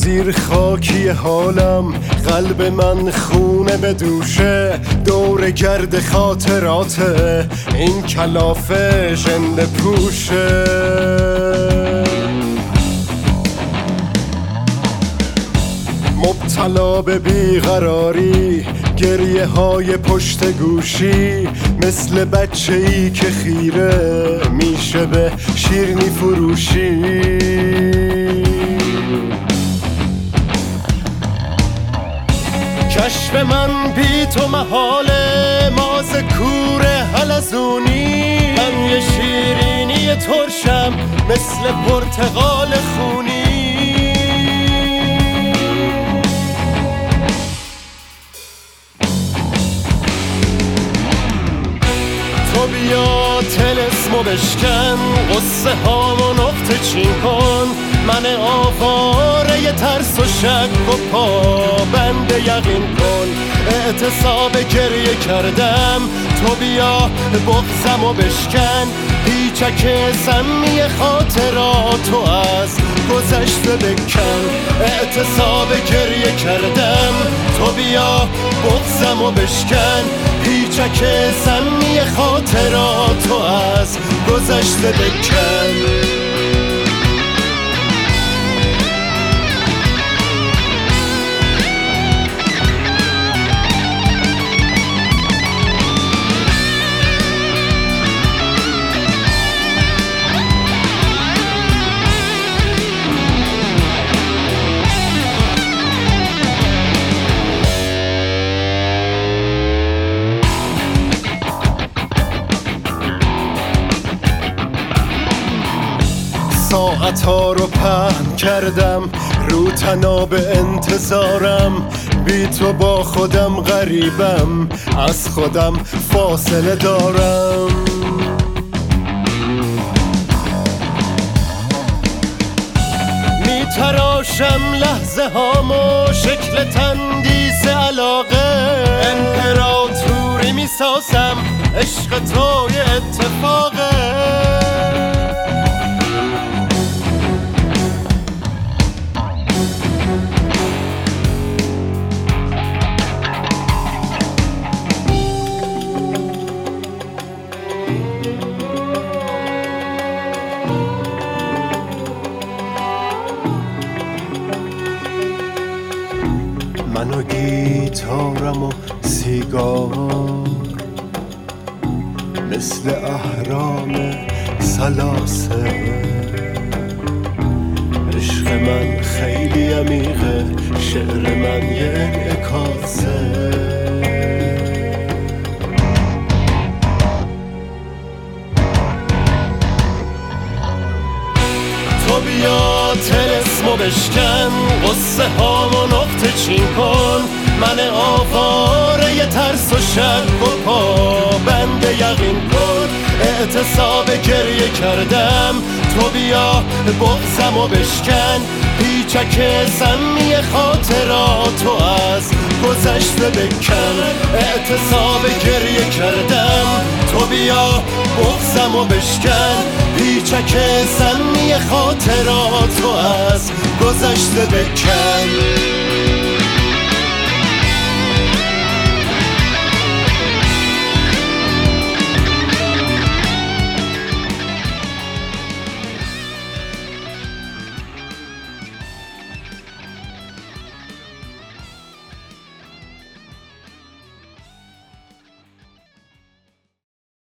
زیر خاکی حالم، قلب من خونه به دوشه، دور گرد خاطرات این کلافه ژنده پوشه. مبتلا به بیقراری، گریه های پشت گوشی، مثل بچه ای که خیره میشه به شیرینی فروشی. کشف من بی تو محاله، ماز کوره حلزونی، من یه شیرینی ترشم مثل پرتقال خونی. تو بیا طلسمو بشکن، قصه هامو نقطه چین کن، من آواره ی ترس و شک و پابند یقین کن. اعتصاب گریه کردم، تو بیا بغضمو بشکن، پیچک سمی خاطراتو از گذشته بکن. اعتصاب گریه کردم، تو بیا بغضمو بشکن، پیچک سمی خاطراتو از گذشته بکن. ساعتها رو پهن کردم رو تناب انتظارم، بی تو با خودم غریبم، از خودم فاصله دارم. می تراشم لحظه هامو شکل تندیس علاقه، امپراتوری می سازم، عشق تو یه اتفاقه. من و گیتارم و سیگار مثل اهرام سلاسل. عشق من خیلی عمیقه، شعر من یه انعکاسه. تو بیا طلسمو بشکن، قصه هامو نقطه چین کن، من آواره ی ترس و شک و پابند یقین کن. اعتصاب گریه کردم، تو بیا بغضمو بشکن، پیچک سمی خاطراتو از گذشته بکن. اعتصاب گریه کردم، تو بیا بغضمو بشکن، پیچک سمی خاطراتو از گذشته بکن.